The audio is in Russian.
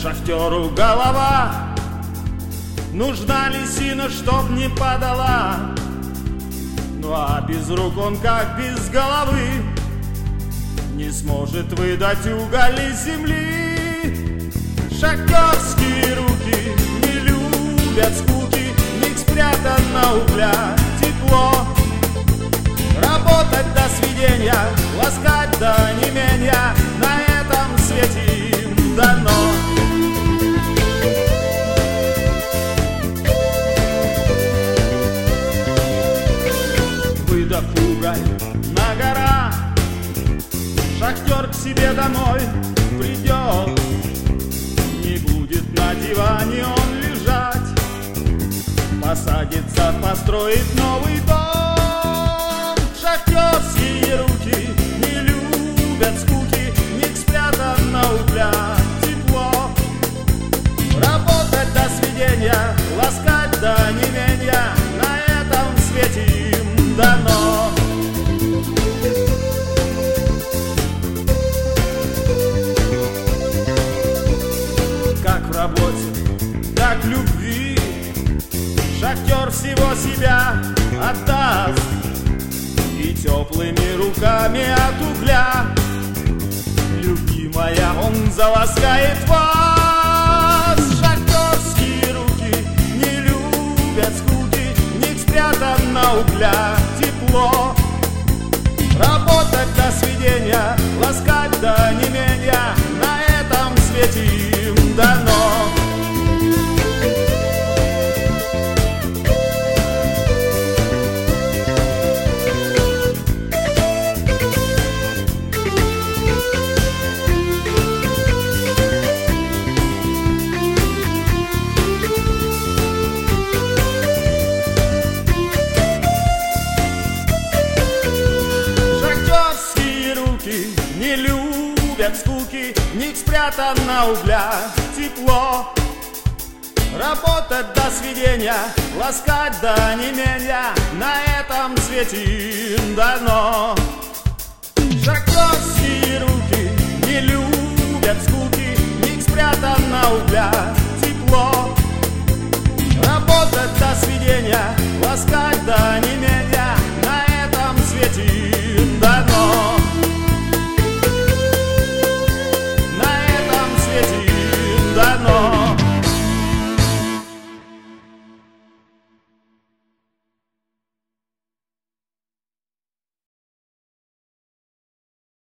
Шахтеру голова нужна лисина, чтоб не подала. Ну а без рук он как без головы не сможет выдать уголь из земли. Шахтерские руки не любят скуки, в них спрятано угля тепло. Работать до сведения, ласкать до онемения, на этом свете им дано. Выдав уголь на горах, шахтер к себе домой придет. Не будет на диване он лежать, посадится, построит новый дом. Шахтерские руки не любят скуки, в них спрятано угля тепло. Работать до сведения, ласкать до онемения, на этом свете им дано. Как в работе, так в любви шахтер всего себя отдаст, и теплыми руками от угля, любимая, он заласкает вас. Шахтерские руки не любят скуки, в них спрятано угля тепло. Работать до сведения, ласкать до онемения, на этом свете им дано. Не любят скуки, в них спрятано угля тепло. Работать до сведения, ласкать до онемения, на этом свете им дано. Шахтерские руки не любят скуки, в них спрятано угля тепло. Работать до сведения, ласкать до